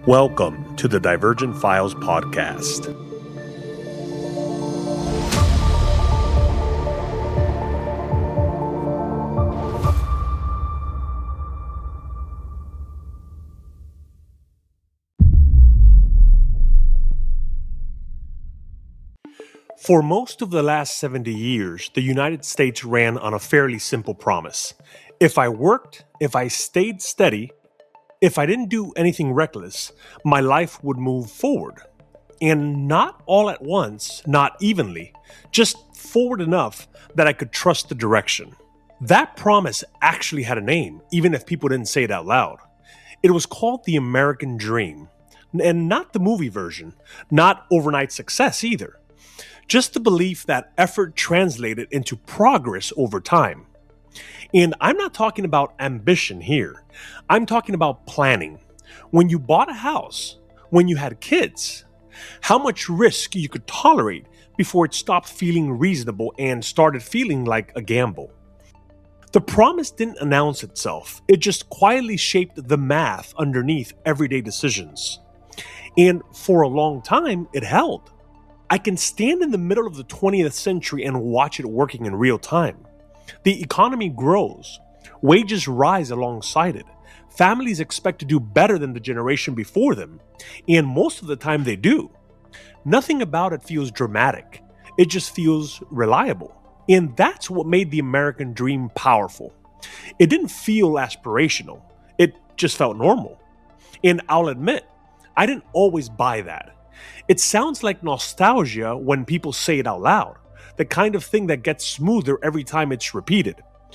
Welcome to the Divergent Files podcast. For most of the last 70 years, the United States ran on a fairly simple promise. If I worked, if I stayed steady, if I didn't do anything reckless, my life would move forward. And not all at once, not evenly, just forward enough that I could trust the direction. That promise actually had a name, even if people didn't say it out loud. It was called the American Dream. And not the movie version, not overnight success either. Just the belief that effort translated into progress over time. And I'm not talking about ambition here. I'm talking about planning. When you bought a house, when you had kids, how much risk you could tolerate before it stopped feeling reasonable and started feeling like a gamble. The promise didn't announce itself. It just quietly shaped the math underneath everyday decisions. And for a long time, it held. I can stand in the middle of the 20th century and watch it working in real time. The economy grows. Wages rise alongside it. Families expect to do better than the generation before them. And most of the time they do. Nothing about it feels dramatic. It just feels reliable. And that's what made the American dream powerful. It didn't feel aspirational. It just felt normal. And I'll admit, I didn't always buy that. It sounds like nostalgia when people say it out loud, the kind of thing that gets smoother every time it's repeated.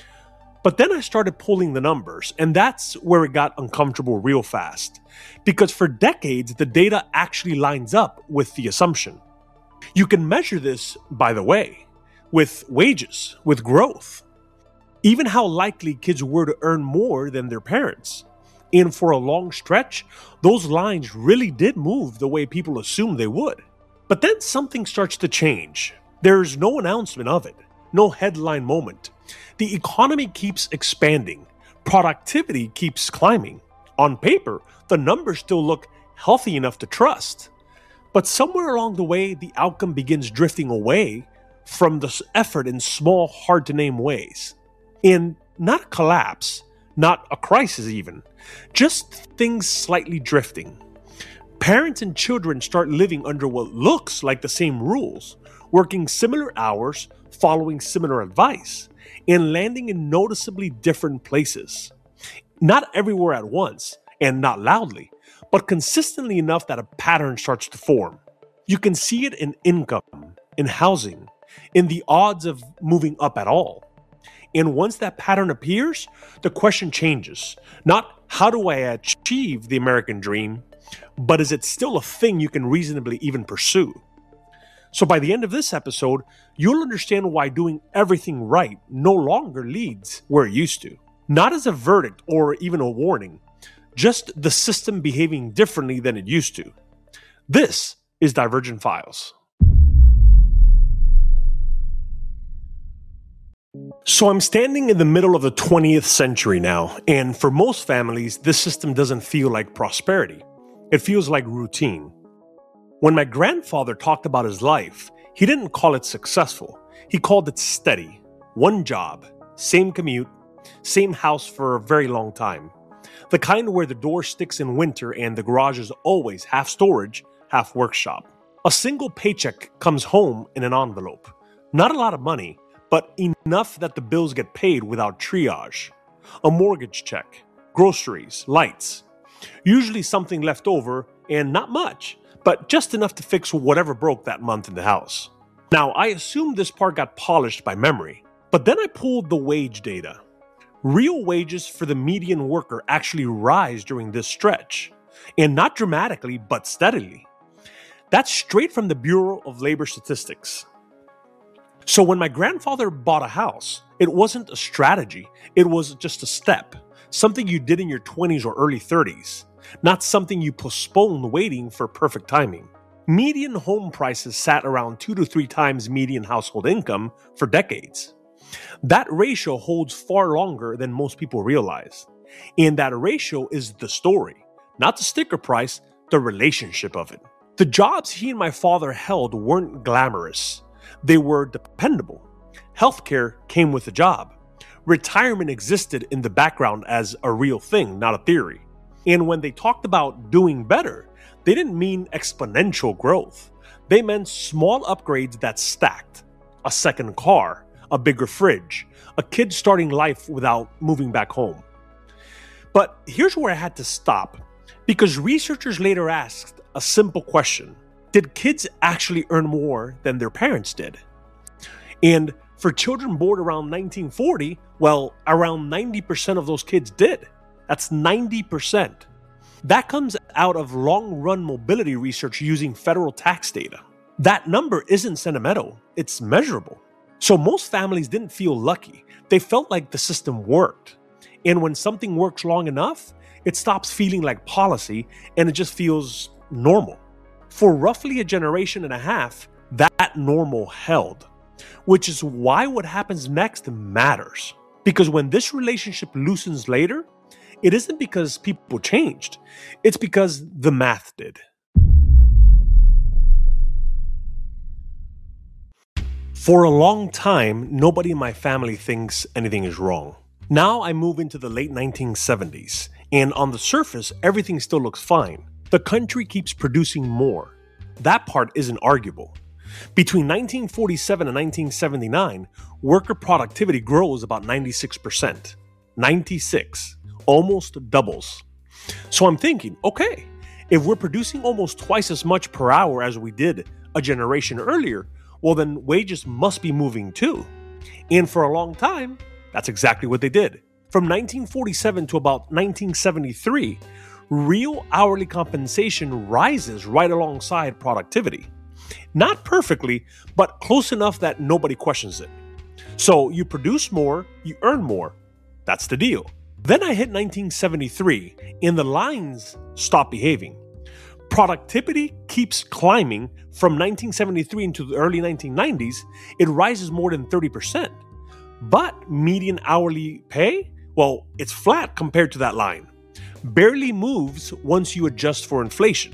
But then I started pulling the numbers, and that's where it got uncomfortable real fast. Because for decades, the data actually lines up with the assumption. You can measure this, by the way, with wages, with growth. Even how likely kids were to earn more than their parents. And for a long stretch, those lines really did move the way people assumed they would. But then something starts to change. There's no announcement of it, no headline moment. The economy keeps expanding. Productivity keeps climbing. On paper, the numbers still look healthy enough to trust. But somewhere along the way, the outcome begins drifting away from the effort in small, hard-to-name ways. And not a collapse, not a crisis even, just things slightly drifting. Parents and children start living under what looks like the same rules, working similar hours, following similar advice, and landing in noticeably different places. Not everywhere at once, and not loudly, but consistently enough that a pattern starts to form. You can see it in income, in housing, in the odds of moving up at all. And once that pattern appears, the question changes. Not how do I achieve the American dream, but is it still a thing you can reasonably even pursue? So by the end of this episode, you'll understand why doing everything right no longer leads where it used to. Not as a verdict or even a warning, just the system behaving differently than it used to. This is Divergent Files. So I'm standing in the middle of the 20th century now, and for most families, this system doesn't feel like prosperity. It feels like routine. When my grandfather talked about his life, he didn't call it successful. He called it steady. One job, same commute, same house for a very long time. The kind where the door sticks in winter and the garage is always half storage, half workshop. A single paycheck comes home in an envelope. Not a lot of money, but enough that the bills get paid without triage. A mortgage check, groceries, lights. Usually something left over, and not much, but just enough to fix whatever broke that month in the house. Now, I assume this part got polished by memory, but then I pulled the wage data. Real wages for the median worker actually rise during this stretch, and not dramatically, but steadily. That's straight from the Bureau of Labor Statistics. So when my grandfather bought a house, it wasn't a strategy, it was just a step, something you did in your 20s or early 30s, not something you postponed waiting for perfect timing. Median home prices sat around 2 to 3 times median household income for decades. That ratio holds far longer than most people realize. And that ratio is the story, not the sticker price, the relationship of it. The jobs he and my father held weren't glamorous. They were dependable. Healthcare came with the job. Retirement existed in the background as a real thing, not a theory. And when they talked about doing better, they didn't mean exponential growth. They meant small upgrades that stacked. A second car, a bigger fridge, a kid starting life without moving back home. But here's where I had to stop, because researchers later asked a simple question. Did kids actually earn more than their parents did? And for children born around 1940, well, around 90% of those kids did. That's 90%. That comes out of long-run mobility research using federal tax data. That number isn't sentimental, it's measurable. So most families didn't feel lucky. They felt like the system worked. And when something works long enough, it stops feeling like policy and it just feels normal. For roughly a generation and a half, that normal held. Which is why what happens next matters. Because when this relationship loosens later, it isn't because people changed. It's because the math did. For a long time, nobody in my family thinks anything is wrong. Now I move into the late 1970s, and on the surface, everything still looks fine. The country keeps producing more. That part isn't arguable. Between 1947 and 1979, worker productivity grows about 96%. 96. Almost doubles. So I'm thinking, okay, if we're producing almost twice as much per hour as we did a generation earlier, well then wages must be moving too. And for a long time, that's exactly what they did. From 1947 to about 1973, real hourly compensation rises right alongside productivity. Not perfectly, but close enough that nobody questions it. So you produce more, you earn more. That's the deal. Then I hit 1973, and the lines stop behaving. Productivity keeps climbing. From 1973 into the early 1990s, it rises more than 30%. But median hourly pay, well, it's flat compared to that line. Barely moves once you adjust for inflation.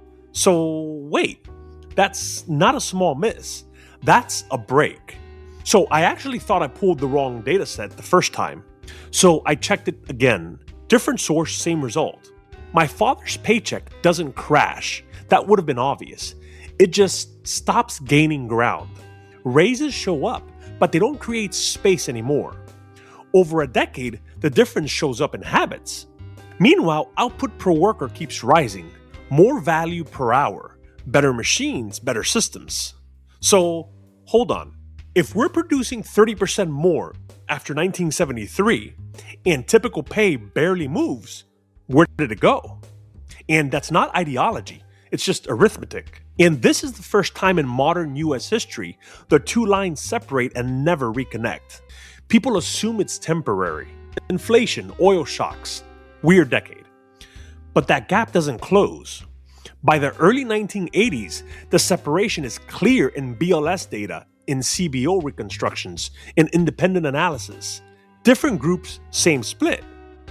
So wait, that's not a small miss. That's a break. So I actually thought I pulled the wrong data set the first time. So I checked it again. Different source, same result. My father's paycheck doesn't crash. That would have been obvious. It just stops gaining ground. Raises show up, but they don't create space anymore. Over a decade, the difference shows up in habits. Meanwhile, output per worker keeps rising. More value per hour. Better machines, better systems. So, hold on. If we're producing 30% more after 1973 and typical pay barely moves, where did it go? And that's not ideology, it's just arithmetic. And this is the first time in modern US history the two lines separate and never reconnect. People assume it's temporary. Inflation, oil shocks, weird decade. But that gap doesn't close. By the early 1980s, the separation is clear in BLS data, in CBO reconstructions, in independent analysis. Different groups, same split.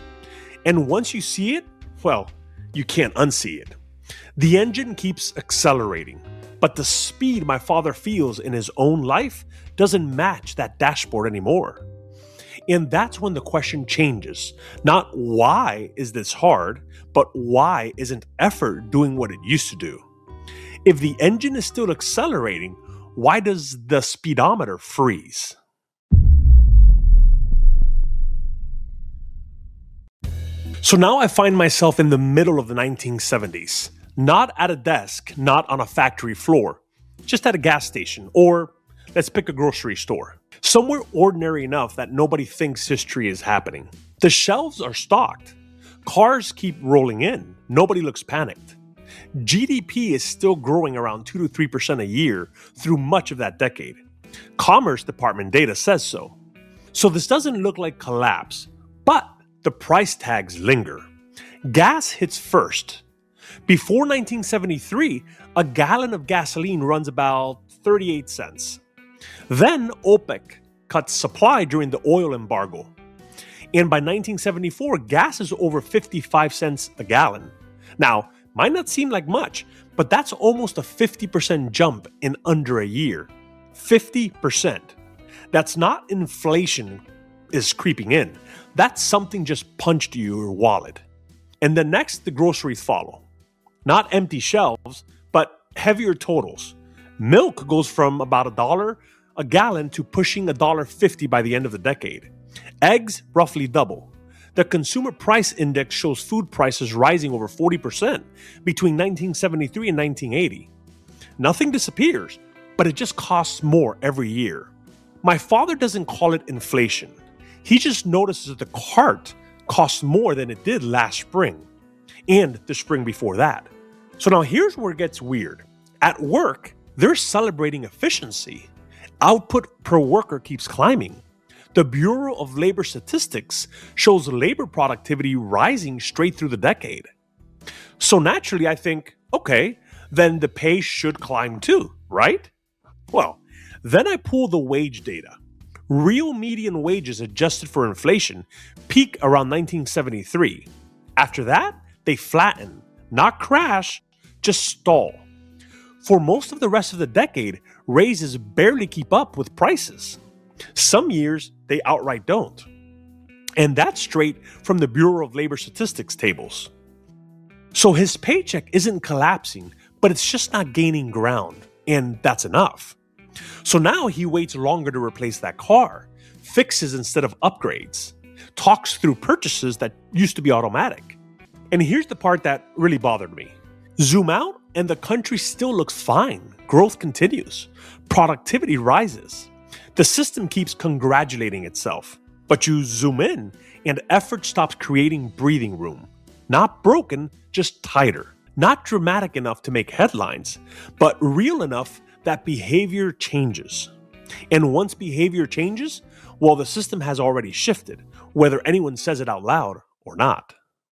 And once you see it, well, you can't unsee it. The engine keeps accelerating, but the speed my father feels in his own life doesn't match that dashboard anymore. And that's when the question changes. Not why is this hard, but why isn't effort doing what it used to do? If the engine is still accelerating, why does the speedometer freeze? So now I find myself in the middle of the 1970s. Not at a desk, not on a factory floor, just at a gas station, or let's pick a grocery store. Somewhere ordinary enough that nobody thinks history is happening. The shelves are stocked. Cars keep rolling in. Nobody looks panicked. GDP is still growing around 2 to 3% a year through much of that decade. Commerce Department data says so. So this doesn't look like collapse, but the price tags linger. Gas hits first. Before 1973, a gallon of gasoline runs about 38 cents. Then OPEC cuts supply during the oil embargo. And by 1974, gas is over 55 cents a gallon. Now, Might not seem like much, but that's almost a 50% jump in under a year. 50%. That's not inflation is creeping in. That's something just punched your wallet. And then next, the groceries follow. Not empty shelves, but heavier totals. Milk goes from about $1 a gallon to pushing $1.50 by the end of the decade. Eggs roughly double. The Consumer Price Index shows food prices rising over 40% between 1973 and 1980. Nothing disappears, but it just costs more every year. My father doesn't call it inflation. He just notices that the cart costs more than it did last spring and the spring before that. So now here's where it gets weird. At work, they're celebrating efficiency. Output per worker keeps climbing. The Bureau of Labor Statistics shows labor productivity rising straight through the decade. So naturally, I think, okay, then the pay should climb too, right? Well, then I pull the wage data. Real median wages adjusted for inflation peak around 1973. After that, they flatten, not crash, just stall. For most of the rest of the decade, raises barely keep up with prices. Some years, they outright don't. And that's straight from the Bureau of Labor Statistics tables. So his paycheck isn't collapsing, but it's just not gaining ground, and that's enough. So now he waits longer to replace that car, fixes instead of upgrades, talks through purchases that used to be automatic. And here's the part that really bothered me. Zoom out, and the country still looks fine. Growth continues. Productivity rises. The system keeps congratulating itself. But you zoom in, and effort stops creating breathing room. Not broken, just tighter. Not dramatic enough to make headlines, but real enough that behavior changes. And once behavior changes, well, the system has already shifted, whether anyone says it out loud or not.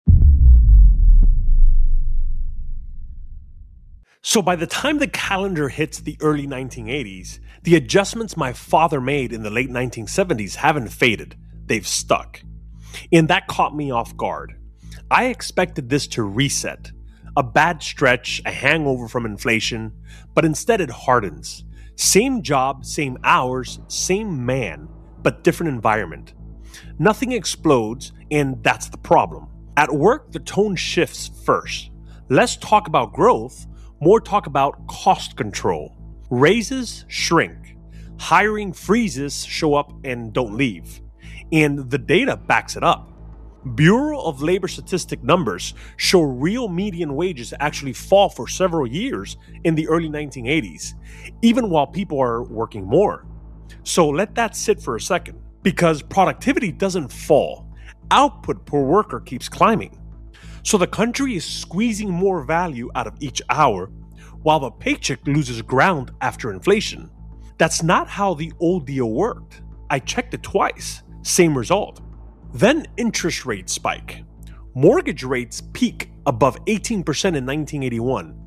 So by the time the calendar hits the early 1980s, the adjustments my father made in the late 1970s haven't faded. They've stuck. And that caught me off guard. I expected this to reset. A bad stretch, a hangover from inflation, but instead it hardens. Same job, same hours, same man, but different environment. Nothing explodes, and that's the problem. At work, the tone shifts first. Less talk about growth, more talk about cost control. Raises shrink. Hiring freezes show up and don't leave. And the data backs it up. Bureau of Labor Statistic numbers show real median wages actually fall for several years in the early 1980s, even while people are working more. So let that sit for a second, because productivity doesn't fall. Output per worker keeps climbing. So the country is squeezing more value out of each hour, while the paycheck loses ground after inflation. That's not how the old deal worked. I checked it twice. Same result. Then interest rates spike. Mortgage rates peak above 18% in 1981.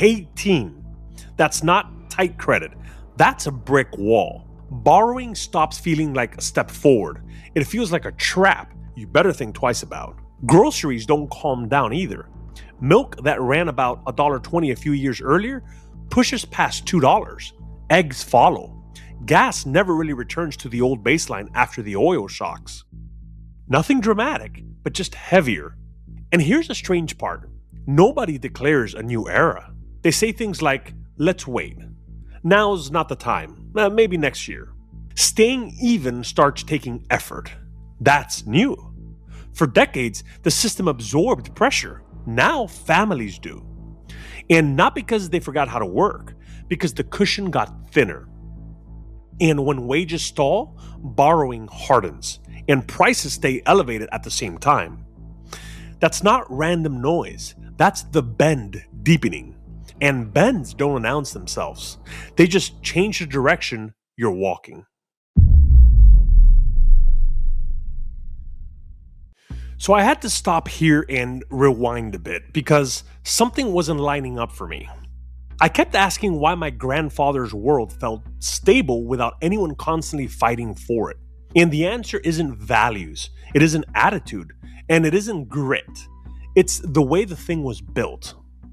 18. That's not tight credit. That's a brick wall. Borrowing stops feeling like a step forward. It feels like a trap you better think twice about. Groceries don't calm down either. Milk that ran about $1.20 a few years earlier pushes past $2. Eggs follow. Gas never really returns to the old baseline after the oil shocks. Nothing dramatic, but just heavier. And here's the strange part. Nobody declares a new era. They say things like, let's wait. Now's not the time. Maybe next year. Staying even starts taking effort. That's new. For decades, the system absorbed pressure. Now families do. And not because they forgot how to work, because the cushion got thinner. And when wages stall, borrowing hardens, and prices stay elevated at the same time. That's not random noise. That's the bend deepening. And bends don't announce themselves. They just change the direction you're walking. So I had to stop here and rewind a bit because something wasn't lining up for me. I kept asking why my grandfather's world felt stable without anyone constantly fighting for it. And the answer isn't values, it isn't attitude, and it isn't grit. It's the way the thing was built.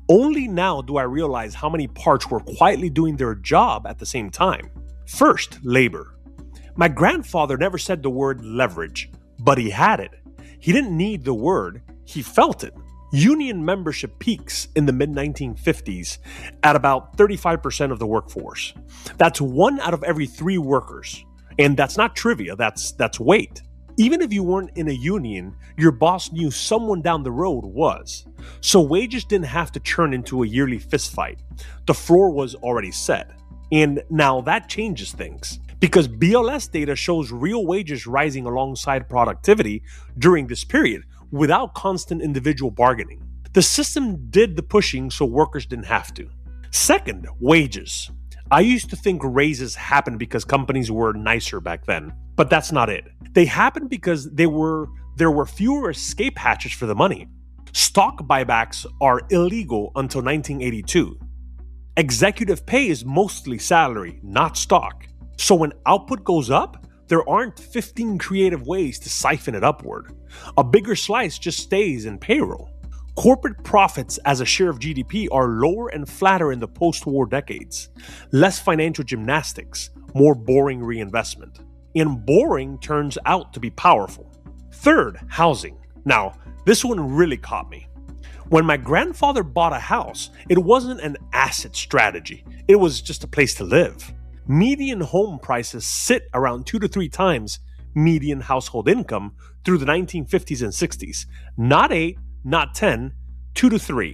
Only now do I realize how many parts were quietly doing their job at the same time. First, labor. My grandfather never said the word leverage, but he had it. He didn't need the word, he felt it. Union membership peaks in the mid-1950s at about 35% of the workforce. That's 1 out of every 3 workers. And that's not trivia, that's weight. Even if you weren't in a union, your boss knew someone down the road was. So wages didn't have to turn into a yearly fistfight. The floor was already set. And now that changes things, because BLS data shows real wages rising alongside productivity during this period without constant individual bargaining. The system did the pushing so workers didn't have to. Second, wages. I used to think raises happened because companies were nicer back then, but that's not it. They happened because there were fewer escape hatches for the money. Stock buybacks are illegal until 1982. Executive pay is mostly salary, not stock. So when output goes up, there aren't 15 creative ways to siphon it upward. A bigger slice just stays in payroll. Corporate profits as a share of GDP are lower and flatter in the post-war decades. Less financial gymnastics, more boring reinvestment. And boring turns out to be powerful. Third, housing. Now, this one really caught me. When my grandfather bought a house, it wasn't an asset strategy. It was just a place to live. Median home prices sit around 2 to 3 times median household income through the 1950s and 60s. Not 8, not 10, 2 to 3.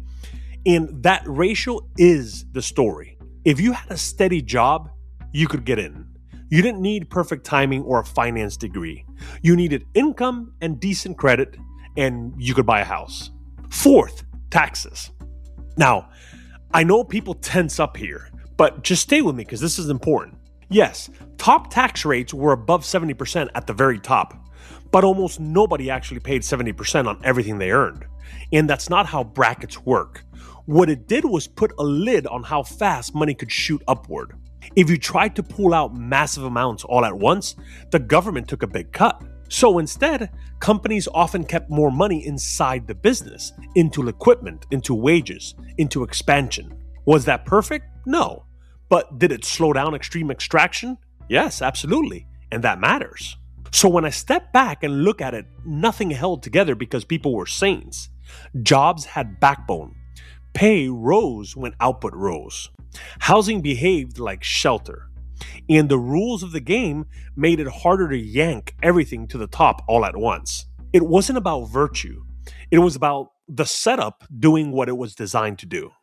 And that ratio is the story. If you had a steady job, you could get in. You didn't need perfect timing or a finance degree. You needed income and decent credit, and you could buy a house. Fourth, taxes. Now, I know people tense up here, but just stay with me because this is important. Yes, top tax rates were above 70% at the very top, but almost nobody actually paid 70% on everything they earned. And that's not how brackets work. What it did was put a lid on how fast money could shoot upward. If you tried to pull out massive amounts all at once, the government took a big cut. So instead, companies often kept more money inside the business, into equipment, into wages, into expansion. Was that perfect? No. But did it slow down extreme extraction? Yes, absolutely. And that matters. So when I step back and look at it, nothing held together because people were saints. Jobs had backbone. Pay rose when output rose. Housing behaved like shelter. And the rules of the game made it harder to yank everything to the top all at once. It wasn't about virtue. It was about the setup doing what it was designed to do.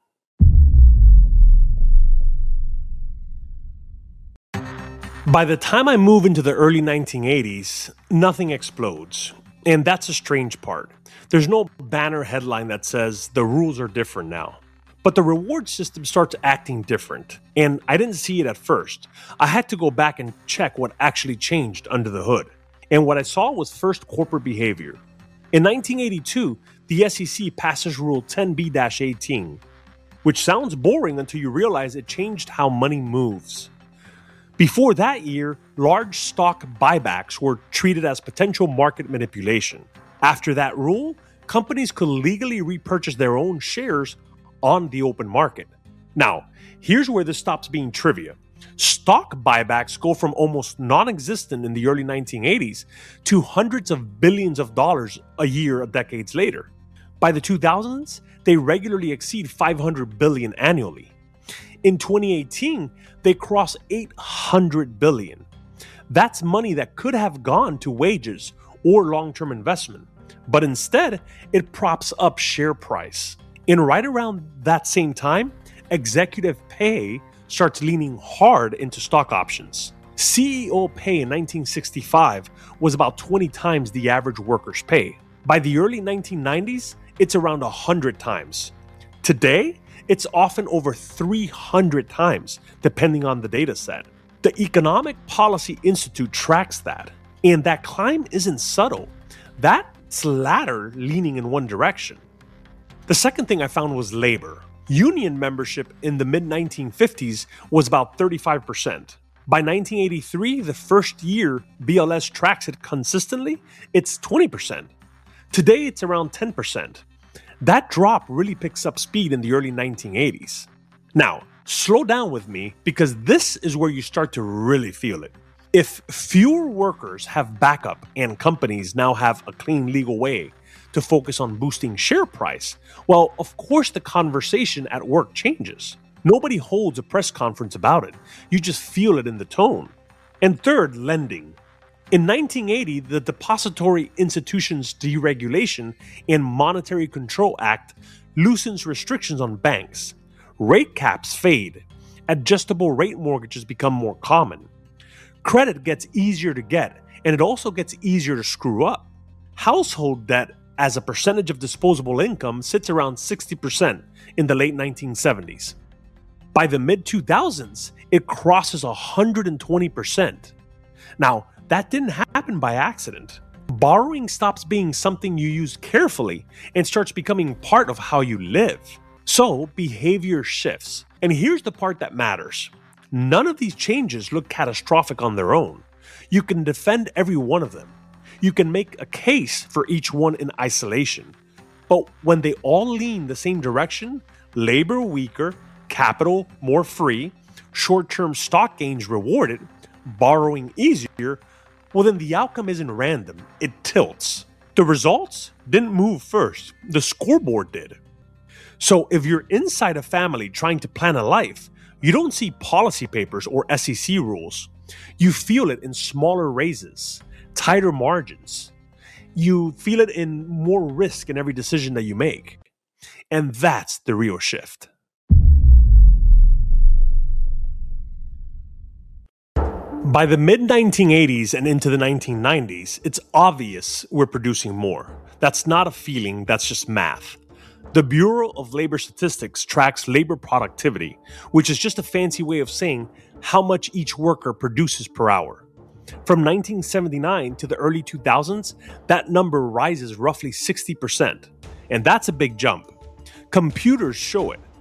By the time I move into the early 1980s, nothing explodes. And that's the strange part. There's no banner headline that says the rules are different now. But the reward system starts acting different. And I didn't see it at first. I had to go back and check what actually changed under the hood. And what I saw was first corporate behavior. In 1982, the SEC passes Rule 10b-18, which sounds boring until you realize it changed how money moves. Before that year, large stock buybacks were treated as potential market manipulation. After that rule, companies could legally repurchase their own shares on the open market. Now, here's where this stops being trivia. Stock buybacks go from almost non-existent in the early 1980s to hundreds of billions of dollars a year decades later. By the 2000s, they regularly exceed 500 billion annually. In 2018, they cross 800 billion. That's money that could have gone to wages or long-term investment, but instead, it props up share price. And right around that same time, executive pay starts leaning hard into stock options. CEO pay in 1965 was about 20 times the average worker's pay. By the early 1990s, it's around 100 times. Today, it's often over 300 times, depending on the data set. The Economic Policy Institute tracks that, and that climb isn't subtle. That's ladder leaning in one direction. The second thing I found was labor. Union membership in the mid-1950s was about 35%. By 1983, the first year BLS tracks it consistently, it's 20%. Today, it's around 10%. That drop really picks up speed in the early 1980s. Now, slow down with me because this is where you start to really feel it. If fewer workers have backup and companies now have a clean legal way to focus on boosting share price, well, of course the conversation at work changes. Nobody holds a press conference about it. You just feel it in the tone. And third, lending. In 1980, the Depository Institutions Deregulation and Monetary Control Act loosens restrictions on banks. Rate caps fade. Adjustable rate mortgages become more common. Credit gets easier to get, and it also gets easier to screw up. Household debt as a percentage of disposable income sits around 60% in the late 1970s. By the mid-2000s, it crosses 120%. Now, that didn't happen by accident. Borrowing stops being something you use carefully and starts becoming part of how you live. So, behavior shifts. And here's the part that matters. None of these changes look catastrophic on their own. You can defend every one of them. You can make a case for each one in isolation. But when they all lean the same direction, labor weaker, capital more free, short-term stock gains rewarded, borrowing easier, well then the outcome isn't random, it tilts. The results didn't move first, the scoreboard did. So if you're inside a family trying to plan a life, you don't see policy papers or SEC rules. You feel it in smaller raises, tighter margins. You feel it in more risk in every decision that you make. And that's the real shift. By the mid-1980s and into the 1990s, it's obvious we're producing more. That's not a feeling, that's just math. The Bureau of Labor Statistics tracks labor productivity, which is just a fancy way of saying how much each worker produces per hour. From 1979 to the early 2000s, that number rises roughly 60%, and that's a big jump. Computers show it.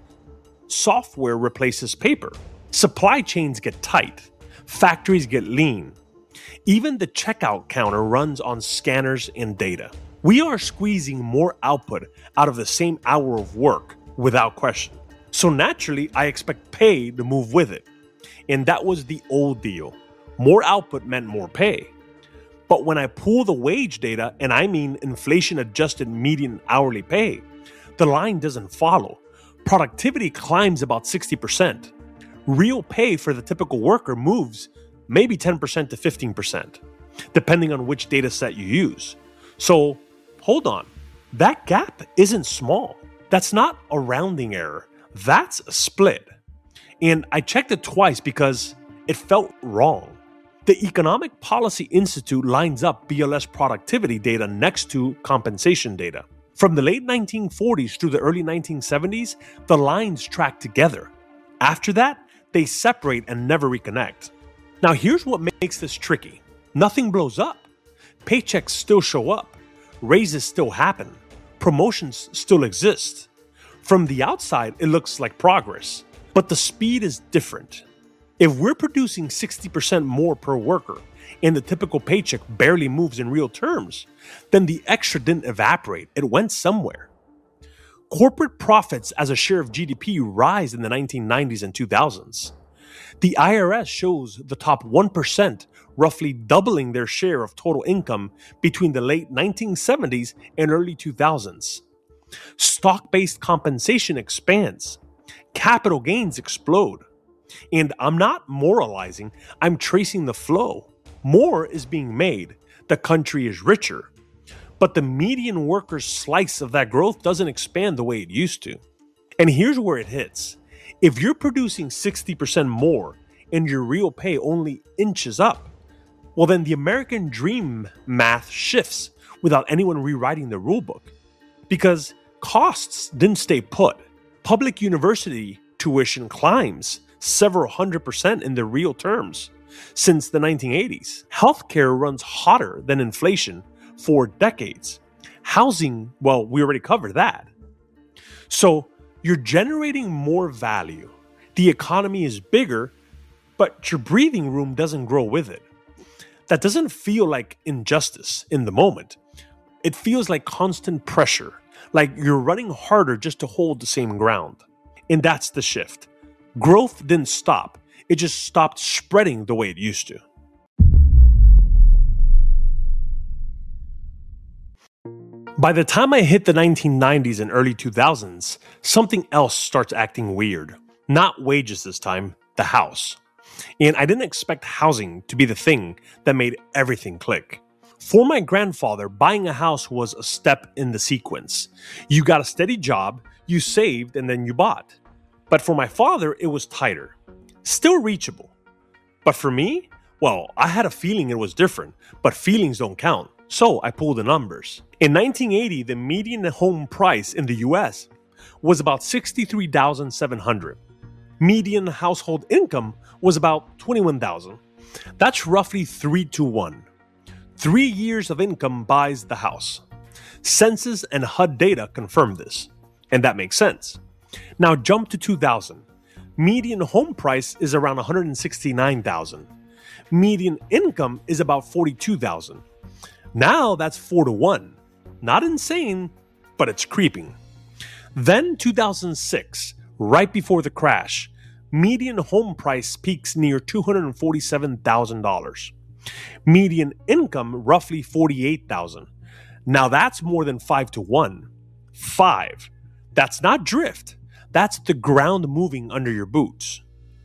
Software replaces paper. Supply chains get tight. Factories get lean. Even the checkout counter runs on scanners and data. We are squeezing more output out of the same hour of work, without question. So naturally, I expect pay to move with it. And that was the old deal. More output meant more pay. But when I pull the wage data, and I mean inflation-adjusted median hourly pay, the line doesn't follow. Productivity climbs about 60%. Real pay for the typical worker moves maybe 10% to 15%, depending on which data set you use. So, hold on. That gap isn't small. That's not a rounding error. That's a split. And I checked it twice because it felt wrong. The Economic Policy Institute lines up BLS productivity data next to compensation data. From the late 1940s through the early 1970s, the lines track together. After that, they separate and never reconnect. Now here's what makes this tricky. Nothing blows up. Paychecks still show up. Raises still happen. Promotions still exist. From the outside, it looks like progress. But the speed is different. If we're producing 60% more per worker and the typical paycheck barely moves in real terms, then the extra didn't evaporate. It went somewhere. Corporate profits as a share of GDP rise in the 1990s and 2000s. The IRS shows the top 1% roughly doubling their share of total income between the late 1970s and early 2000s. Stock-based compensation expands. Capital gains explode. And I'm not moralizing, I'm tracing the flow. More is being made. The country is richer. But the median worker's slice of that growth doesn't expand the way it used to. And here's where it hits. If you're producing 60% more and your real pay only inches up, well then the American dream math shifts without anyone rewriting the rulebook. Because costs didn't stay put. Public university tuition climbs several 100% in the real terms since the 1980s. Healthcare runs hotter than inflation for decades. Housing, well, we already covered that. So you're generating more value. The economy is bigger, but your breathing room doesn't grow with it. That doesn't feel like injustice in the moment. It feels like constant pressure, Like you're running harder just to hold the same ground. And that's the shift. Growth didn't stop, it just stopped spreading the way it used to. By the time I hit the 1990s and early 2000s, something else starts acting weird. Not wages this time, the house. And I didn't expect housing to be the thing that made everything click. For my grandfather, buying a house was a step in the sequence. You got a steady job, you saved, and then you bought. But for my father, it was tighter. Still reachable. But for me, well, I had a feeling it was different, but feelings don't count. So I pulled the numbers. In 1980, the median home price in the US was about $63,700. Median household income was about $21,000. That's roughly 3 to 1. 3 years of income buys the house. Census and HUD data confirm this, and that makes sense. Now jump to 2000. Median home price is around $169,000. Median income is about $42,000. Now that's 4 to 1. Not insane, but it's creeping. Then 2006, right before the crash, median home price peaks near $247,000. Median income roughly $48,000. Now that's more than 5 to 1. 5. That's not drift. That's the ground moving under your boots.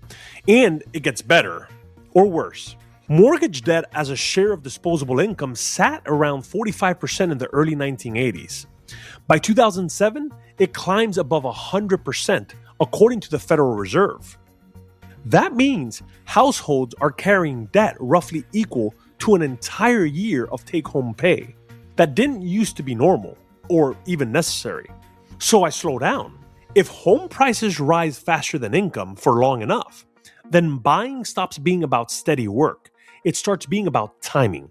And it gets better, or worse. Mortgage debt as a share of disposable income sat around 45% in the early 1980s. By 2007, it climbs above 100%, according to the Federal Reserve. That means households are carrying debt roughly equal to an entire year of take-home pay. That didn't used to be normal, or even necessary. So I slow down. If home prices rise faster than income for long enough, then buying stops being about steady work. It starts being about timing.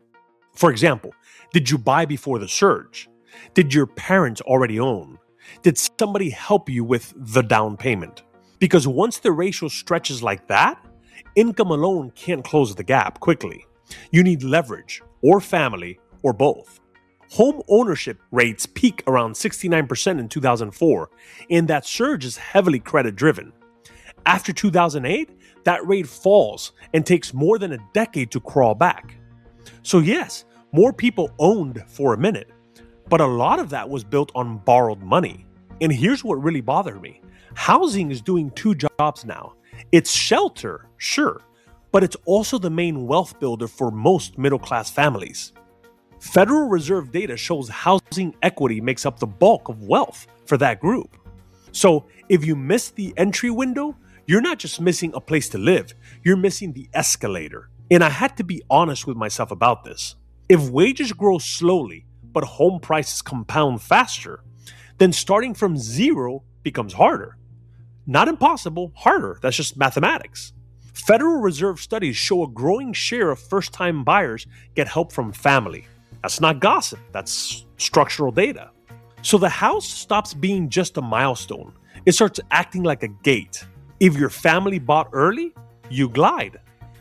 For example, did you buy before the surge? Did your parents already own? Did somebody help you with the down payment? Because once the ratio stretches like that, income alone can't close the gap quickly. You need leverage, or family, or both. Home ownership rates peak around 69% in 2004, and that surge is heavily credit driven. After 2008, that rate falls and takes more than a decade to crawl back. So yes, more people owned for a minute, but a lot of that was built on borrowed money. And here's what really bothered me. Housing is doing two jobs now. It's shelter, sure, but it's also the main wealth builder for most middle-class families. Federal Reserve data shows housing equity makes up the bulk of wealth for that group. So if you miss the entry window, you're not just missing a place to live, you're missing the escalator. And I had to be honest with myself about this. If wages grow slowly, but home prices compound faster, then starting from zero becomes harder. Not impossible, harder. That's just mathematics. Federal Reserve studies show a growing share of first-time buyers get help from family. That's not gossip, that's structural data. So the house stops being just a milestone. It starts acting like a gate. If your family bought early, you glide.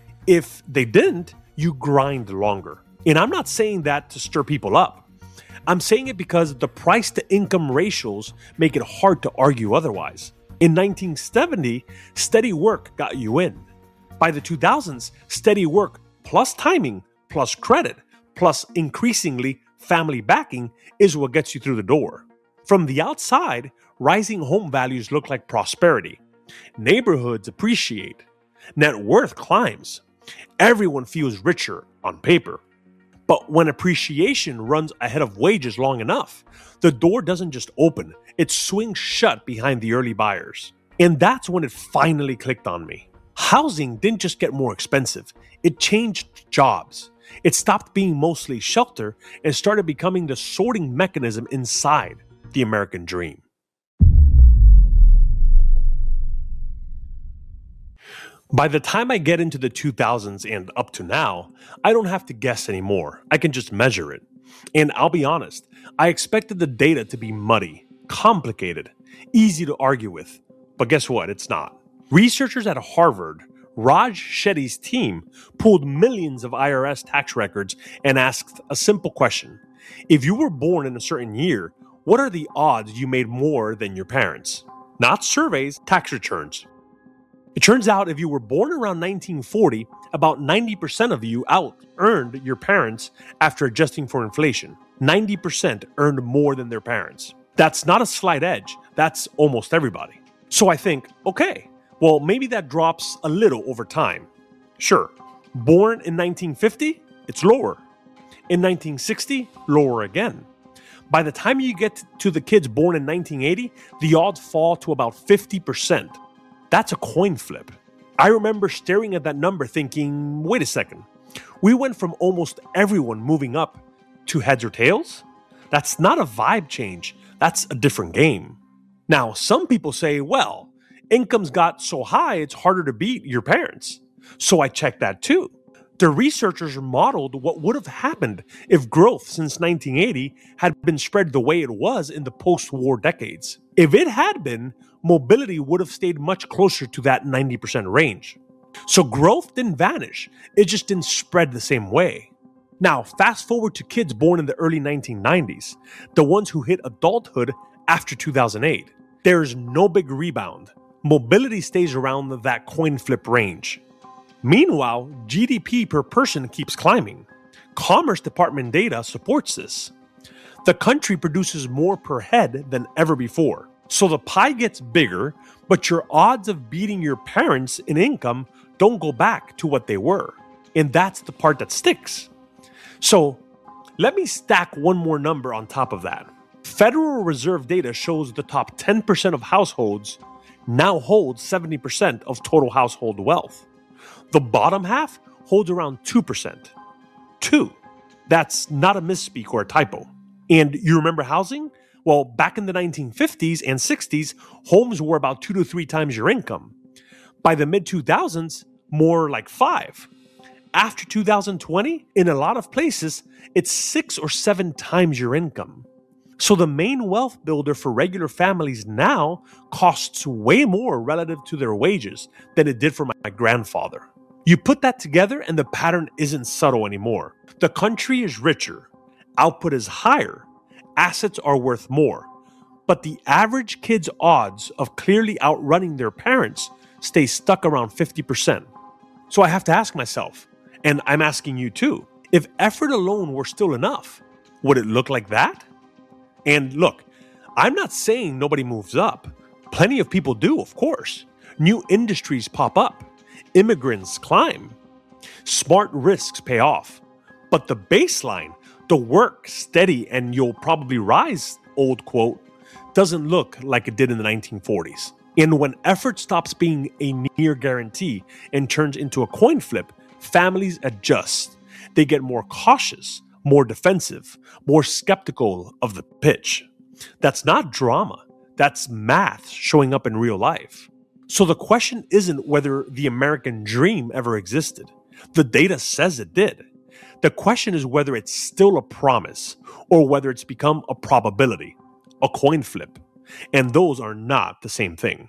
If they didn't, you grind longer. And I'm not saying that to stir people up. I'm saying it because the price to income ratios make it hard to argue otherwise. In 1970, steady work got you in. By the 2000s, steady work plus timing, plus credit, plus increasingly family backing is what gets you through the door. From the outside, rising home values look like prosperity. Neighborhoods appreciate. Net worth climbs. Everyone feels richer on paper. But when appreciation runs ahead of wages long enough, the door doesn't just open, it swings shut behind the early buyers. And that's when it finally clicked on me. Housing didn't just get more expensive, it changed jobs. It stopped being mostly shelter and started becoming the sorting mechanism inside the American dream. By the time I get into the 2000s and up to now, I don't have to guess anymore. I can just measure it. And I'll be honest, I expected the data to be muddy, complicated, easy to argue with. But guess what? It's not. Researchers at Harvard, Raj Shetty's team, pulled millions of IRS tax records and asked a simple question. If you were born in a certain year, What are the odds you made more than your parents? Not surveys, tax returns. It turns out if you were born around 1940, about 90% of you out-earned your parents after adjusting for inflation. 90% earned more than their parents. That's not a slight edge, that's almost everybody. So I think, okay, well maybe that drops a little over time. Sure, born in 1950, it's lower. In 1960, lower again. By the time you get to the kids born in 1980, the odds fall to about 50%. That's a coin flip. I remember staring at that number thinking, wait a second, we went from almost everyone moving up to heads or tails? That's not a vibe change, that's a different game. Now, some people say, well, incomes got so high it's harder to beat your parents. So I checked that too. The researchers modeled what would have happened if growth since 1980 had been spread the way it was in the post-war decades. If it had been, mobility would have stayed much closer to that 90% range. So growth didn't vanish, it just didn't spread the same way. Now, fast forward to kids born in the early 1990s, the ones who hit adulthood after 2008. There's no big rebound. Mobility stays around that coin flip range. Meanwhile, GDP per person keeps climbing. Commerce Department data supports this. The country produces more per head than ever before. So the pie gets bigger, but your odds of beating your parents in income don't go back to what they were. And that's the part that sticks. So let me stack one more number on top of that. Federal Reserve data shows the top 10% of households now hold 70% of total household wealth. The bottom half holds around 2%. 2. That's not a misspeak or a typo. And you remember housing? Well, back in the 1950s and 60s, homes were about 2 to 3 times your income. By the mid-2000s, more like 5. After 2020, in a lot of places, it's 6 or 7 times your income. So the main wealth builder for regular families now costs way more relative to their wages than it did for my grandfather. You put that together and the pattern isn't subtle anymore. The country is richer, output is higher, assets are worth more, but the average kid's odds of clearly outrunning their parents stay stuck around 50%. So I have to ask myself, and I'm asking you too, if effort alone were still enough, would it look like that? And look, I'm not saying nobody moves up. Plenty of people do, of course. New industries pop up. Immigrants climb. Smart risks pay off. But the baseline, the work steady and you'll probably rise, old quote, doesn't look like it did in the 1940s. And when effort stops being a near guarantee and turns into a coin flip, families adjust. They get more cautious, more defensive, more skeptical of the pitch. That's not drama. That's math showing up in real life. So the question isn't whether the American dream ever existed. The data says it did. The question is whether it's still a promise or whether it's become a probability, a coin flip. And those are not the same thing.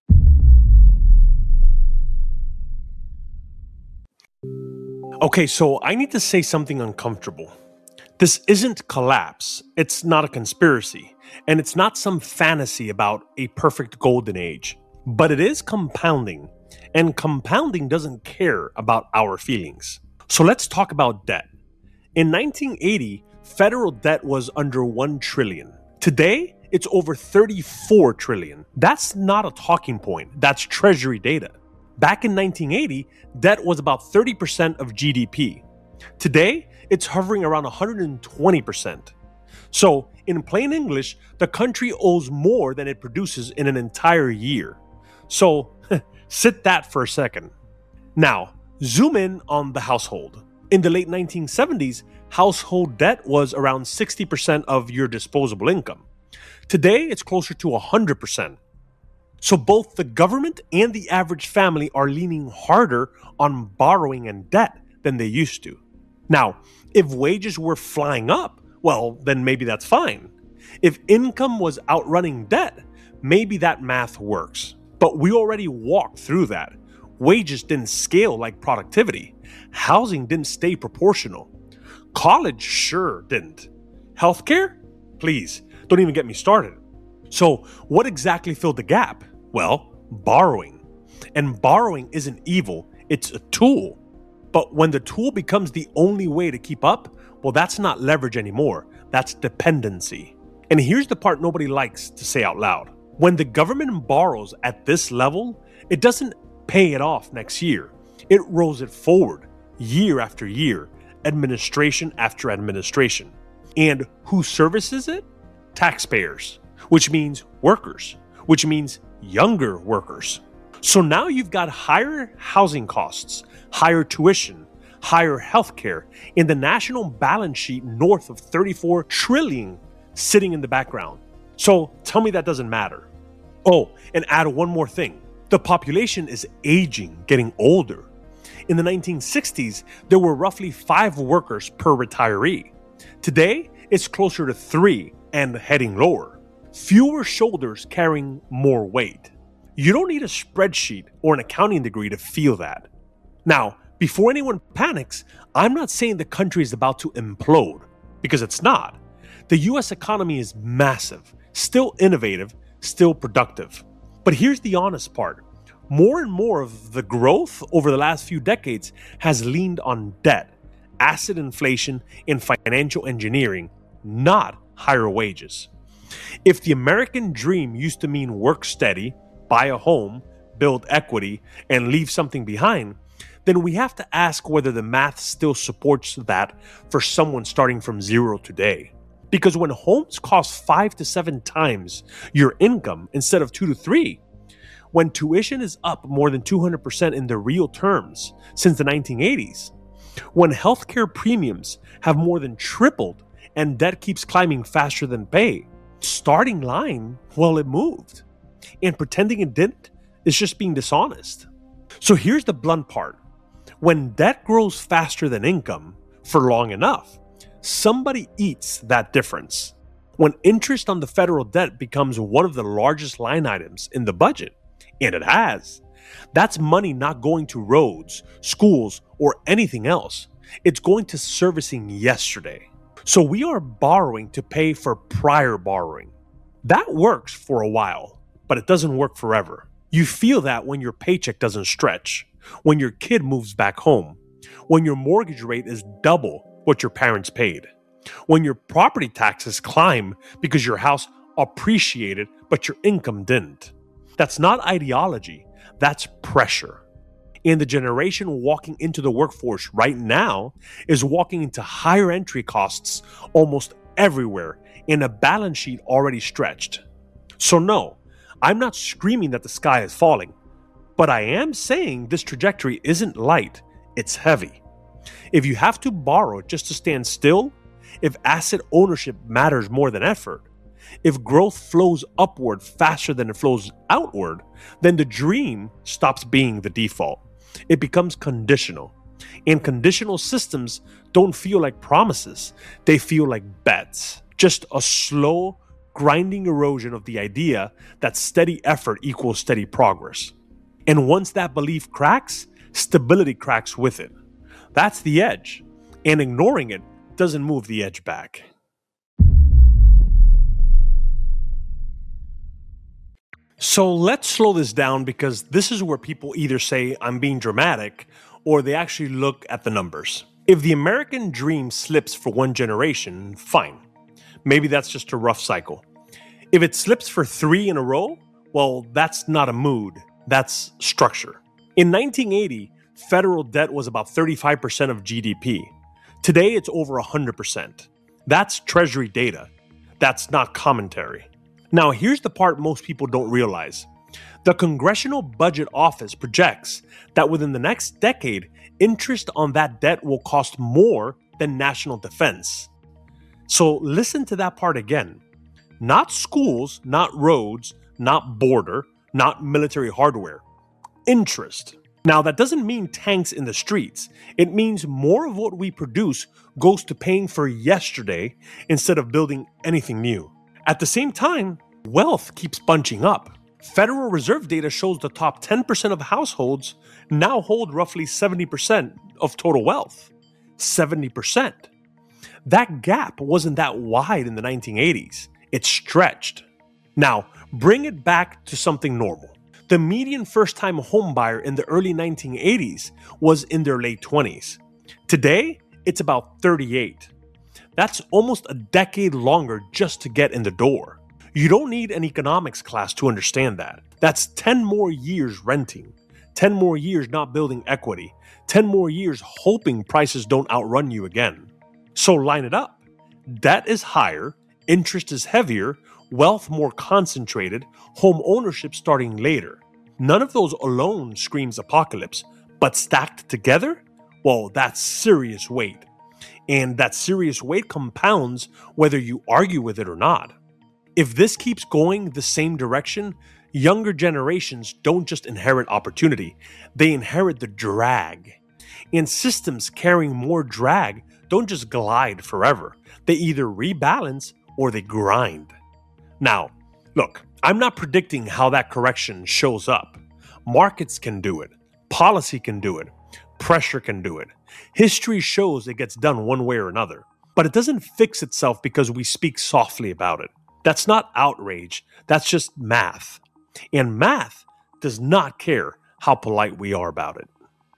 Okay, so I need to say something uncomfortable. This isn't collapse, it's not a conspiracy, and it's not some fantasy about a perfect golden age. But it is compounding, and compounding doesn't care about our feelings. So let's talk about debt. In 1980, federal debt was under $1 trillion. Today, it's over $34 trillion. That's not a talking point, that's Treasury data. Back in 1980, debt was about 30% of GDP. Today, it's hovering around 120%. So, in plain English, the country owes more than it produces in an entire year. So, sit that for a second. Now, zoom in on the household. In the late 1970s, household debt was around 60% of your disposable income. Today, it's closer to 100%. So both the government and the average family are leaning harder on borrowing and debt than they used to. Now, if wages were flying up, well, then maybe that's fine. If income was outrunning debt, maybe that math works. But we already walked through that. Wages didn't scale like productivity. Housing didn't stay proportional. College sure didn't. Healthcare? Please, Don't even get me started. So, what exactly filled the gap? Well, borrowing. And borrowing isn't evil, it's a tool. But when the tool becomes the only way to keep up, well, that's not leverage anymore. That's dependency. And here's the part nobody likes to say out loud. When the government borrows at this level, it doesn't pay it off next year. It rolls it forward, year after year, administration after administration. And who services it? Taxpayers, which means workers, which means younger workers. So now you've got higher housing costs, higher tuition, higher healthcare, and the national balance sheet north of 34 trillion sitting in the background. So tell me that doesn't matter. Oh, and add one more thing. The population is aging, getting older. In the 1960s, there were roughly 5 workers per retiree. Today, it's closer to 3 and heading lower. Fewer shoulders carrying more weight. You don't need a spreadsheet or an accounting degree to feel that. Now, before anyone panics, I'm not saying the country is about to implode, because it's not. The US economy is massive, still innovative, still productive. But here's the honest part. More and more of the growth over the last few decades has leaned on debt, asset inflation, and financial engineering, not higher wages. If the American dream used to mean work steady, buy a home, build equity, and leave something behind, then we have to ask whether the math still supports that for someone starting from zero today. Because when homes cost 5 to 7 times your income instead of 2 to 3, when tuition is up more than 200% in the real terms since the 1980s, when healthcare premiums have more than tripled and debt keeps climbing faster than pay, starting line, well, it moved. And pretending it didn't is just being dishonest. So here's the blunt part. When debt grows faster than income for long enough, somebody eats that difference. When interest on the federal debt becomes one of the largest line items in the budget, and it has, that's money not going to roads, schools, or anything else. It's going to servicing yesterday. So we are borrowing to pay for prior borrowing. That works for a while, but it doesn't work forever. You feel that when your paycheck doesn't stretch, when your kid moves back home, when your mortgage rate is double what your parents paid, when your property taxes climb because your house appreciated but your income didn't. That's not ideology, that's pressure. And the generation walking into the workforce right now is walking into higher entry costs almost everywhere in a balance sheet already stretched. So no, I'm not screaming that the sky is falling, but I am saying this trajectory isn't light, it's heavy. If you have to borrow just to stand still, if asset ownership matters more than effort, if growth flows upward faster than it flows outward, then the dream stops being the default. It becomes conditional. And conditional systems don't feel like promises. They feel like bets. Just a slow, grinding erosion of the idea that steady effort equals steady progress. And once that belief cracks, stability cracks with it. That's the edge. And ignoring it doesn't move the edge back. So let's slow this down because this is where people either say I'm being dramatic or they actually look at the numbers. If the American dream slips for one generation, fine. Maybe that's just a rough cycle. If it slips for 3 in a row, well, that's not a mood, that's structure. In 1980, federal debt was about 35% of GDP. Today, it's over 100%. That's Treasury data. That's not commentary. Now, here's the part most people don't realize. The Congressional Budget Office projects that within the next decade, interest on that debt will cost more than national defense. So listen to that part again. Not schools, not roads, not border, not military hardware. Interest. Now, that doesn't mean tanks in the streets. It means more of what we produce goes to paying for yesterday instead of building anything new. At the same time, wealth keeps bunching up. Federal Reserve data shows the top 10% of households now hold roughly 70% of total wealth. 70%. That gap wasn't that wide in the 1980s. It's stretched. Now, bring it back to something normal. The median first-time homebuyer in the early 1980s was in their late 20s. Today, it's about 38. That's almost a decade longer just to get in the door. You don't need an economics class to understand that. That's 10 more years renting, 10 more years not building equity, 10 more years hoping prices don't outrun you again. So line it up. Debt is higher, interest is heavier, wealth more concentrated, home ownership starting later. None of those alone screams apocalypse, but stacked together? Well, that's serious weight. And that serious weight compounds whether you argue with it or not. If this keeps going the same direction, younger generations don't just inherit opportunity, they inherit the drag. And systems carrying more drag don't just glide forever. They either rebalance or they grind. Now, look, I'm not predicting how that correction shows up. Markets can do it. Policy can do it. Pressure can do it. History shows it gets done one way or another. But it doesn't fix itself because we speak softly about it. That's not outrage. That's just math. And math does not care how polite we are about it.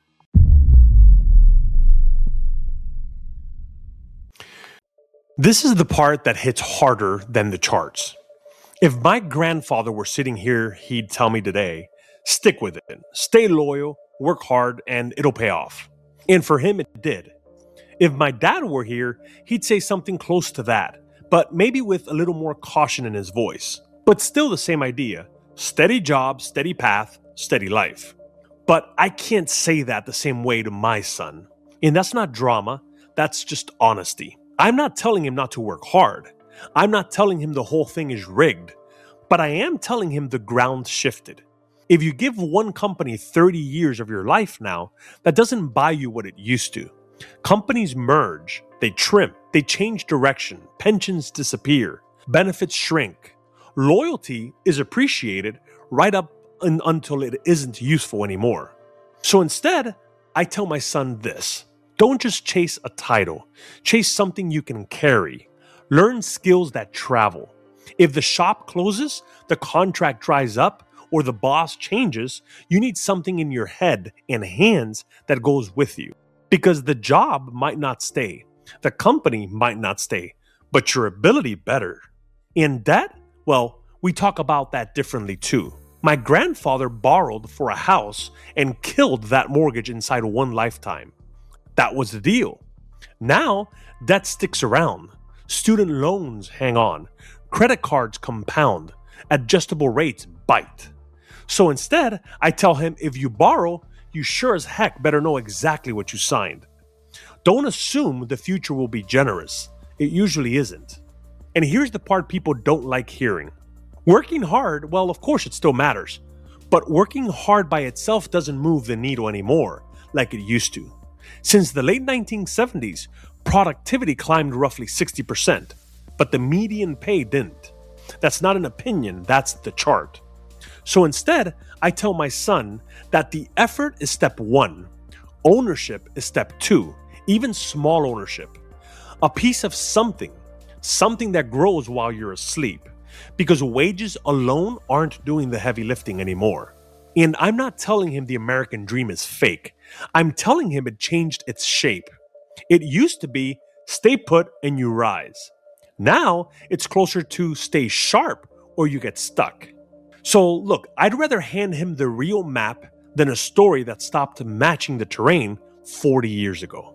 This is the part that hits harder than the charts. If my grandfather were sitting here, he'd tell me today, stick with it, stay loyal, work hard, and it'll pay off. And for him, it did. If my dad were here, he'd say something close to that, but maybe with a little more caution in his voice. But still the same idea, steady job, steady path, steady life. But I can't say that the same way to my son. And that's not drama, that's just honesty. I'm not telling him not to work hard. I'm not telling him the whole thing is rigged. But I am telling him the ground shifted. If you give one company 30 years of your life now, that doesn't buy you what it used to. Companies merge, they trim, they change direction, pensions disappear, benefits shrink. Loyalty is appreciated right up until it isn't useful anymore. So instead, I tell my son this. Don't just chase a title. Chase something you can carry. Learn skills that travel. If the shop closes, the contract dries up, or the boss changes, you need something in your head and hands that goes with you. Because the job might not stay, the company might not stay, but your ability better. In debt, well, we talk about that differently too. My grandfather borrowed for a house and killed that mortgage inside one lifetime. That was the deal. Now, debt sticks around. Student loans hang on. Credit cards compound. Adjustable rates bite. So instead, I tell him if you borrow, you sure as heck better know exactly what you signed. Don't assume the future will be generous. It usually isn't. And here's the part people don't like hearing. Working hard, well, of course it still matters. But working hard by itself doesn't move the needle anymore, like it used to. Since the late 1970s, productivity climbed roughly 60%, but the median pay didn't. That's not an opinion, that's the chart. So instead, I tell my son that the effort is step one, ownership is step two, even small ownership. A piece of something that grows while you're asleep, because wages alone aren't doing the heavy lifting anymore. And I'm not telling him the American dream is fake. I'm telling him it changed its shape. It used to be stay put and you rise. Now it's closer to stay sharp or you get stuck. So look, I'd rather hand him the real map than a story that stopped matching the terrain 40 years ago.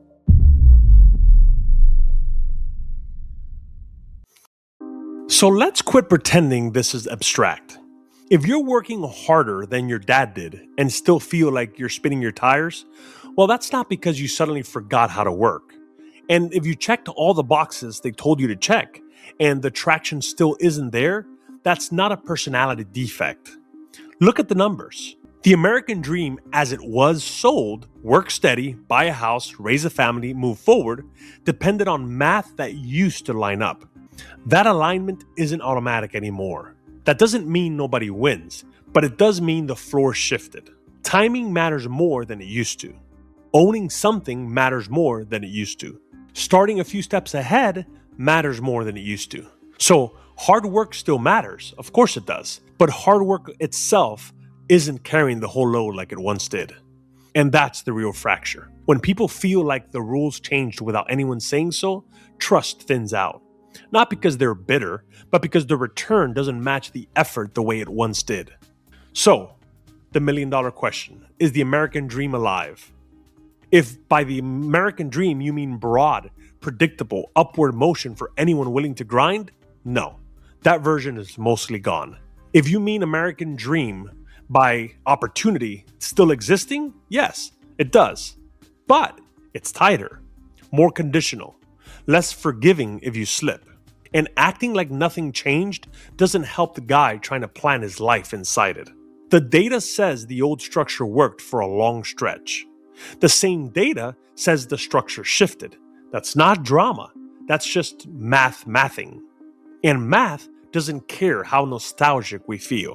So let's quit pretending this is abstract. If you're working harder than your dad did and still feel like you're spinning your tires, well, that's not because you suddenly forgot how to work. And if you checked all the boxes they told you to check and the traction still isn't there, that's not a personality defect. Look at the numbers. The American dream as it was sold, work steady, buy a house, raise a family, move forward, depended on math that used to line up. That alignment isn't automatic anymore. That doesn't mean nobody wins, but it does mean the floor shifted. Timing matters more than it used to. Owning something matters more than it used to. Starting a few steps ahead matters more than it used to. So Hard work still matters, of course it does, but hard work itself isn't carrying the whole load like it once did. And that's the real fracture. When people feel like the rules changed without anyone saying so, trust thins out. Not because they're bitter, but because the return doesn't match the effort the way it once did. So, the million-dollar question, is the American dream alive? If by the American dream you mean broad, predictable, upward motion for anyone willing to grind, no, that version is mostly gone. If you mean American dream by opportunity still existing, yes, it does. But it's tighter, more conditional, less forgiving if you slip. And acting like nothing changed doesn't help the guy trying to plan his life inside it. The data says the old structure worked for a long stretch. The same data says the structure shifted. That's not drama. That's just mathing. And math doesn't care how nostalgic we feel.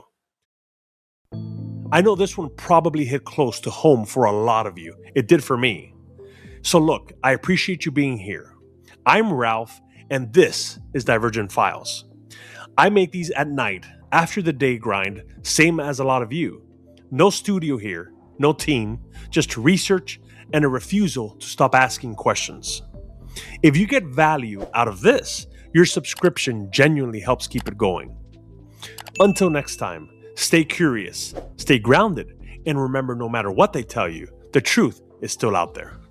I know this one probably hit close to home for a lot of you. It did for me. So look, I appreciate you being here. I'm Ralph, and this is Divergent Files. I make these at night, after the day grind, same as a lot of you. No studio here, no team, just research and a refusal to stop asking questions. If you get value out of this, your subscription genuinely helps keep it going. Until next time, stay curious, stay grounded, and remember no matter what they tell you, the truth is still out there.